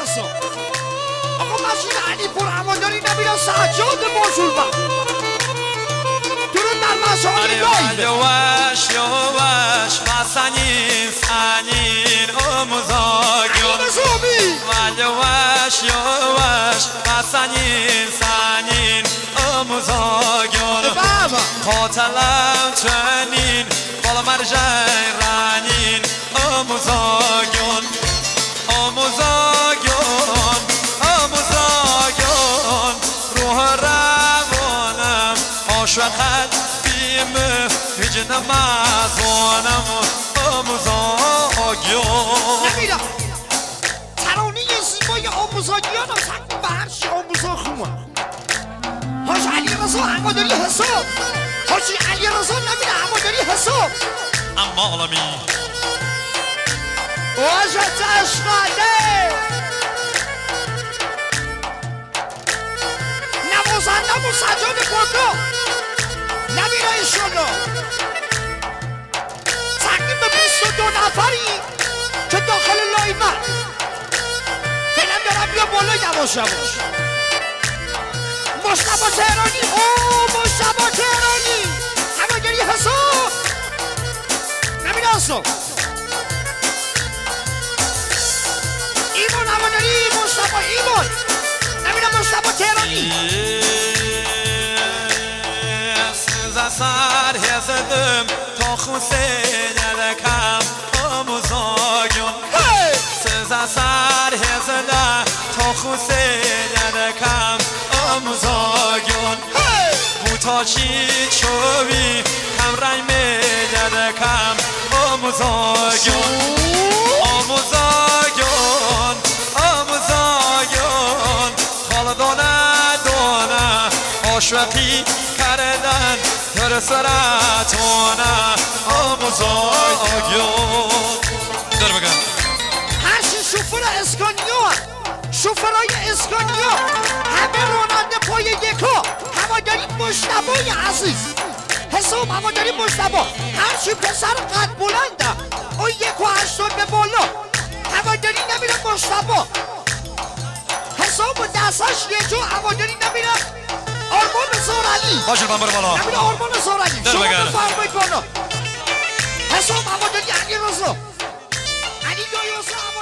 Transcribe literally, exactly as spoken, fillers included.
راسو آقا ماشین علی پر هواداری نبیرم سجاد باشون با درون در مسائل دایی یواش یواش بسنین سنین امزاگون یواش یواش بسنین سنین امزاگون قاتلم چنین بالا مرجع رنین امزاگون امزاگون امزاگون روح روانم عاشقت بیمه هیچ نمازانم امزاگون نمیرم ترانه زیبای آموزاگیان هم تقدیم به هر چی آموزا خومه حاج علی رضا هواداری حساب حاجی علی رضا نمیره هواداری حساب اما عالمی واجت اشقاده نوازنده و سجاد پاکا نمیره ایشالا تقدیم به بیست و دو نفری که داخل لایمه فیلم دارم بیا بالا یواش یواش مصطفی تهرانی او مصطفی تهرانی هواداری حساب نمیره حساب ایمان هواداری مصطفی ایمان نمیره مصطفی تهرانی سر هزدم تا خوسه ندکم امزاگون سزا سر هزدم تا خوسه ندکم امزاگون بوتا چی چوبی کم رنگ ندکم امزاگون امزاگون امزاگون حالا دانه دانه عاشقی کردن در سرطانه آموزاگیون در بگم هرچی شوفر اسکانیا شوفرهای اسکانیا همه راننده پای یکا هواداری مجتبی عزیز حساب هواداری مجتبی هرچی پسر قد بلنده اون یک و هشتاد به بالا هواداری نمیره مجتبی حساب و دستش یه جو هواداری نمیره آرمان زورعلی باشه من برو بالا نمیره آرمان زورعلی در شما بگرد بفرمایید بالا حساب هواداری علی رضا علی دایوسا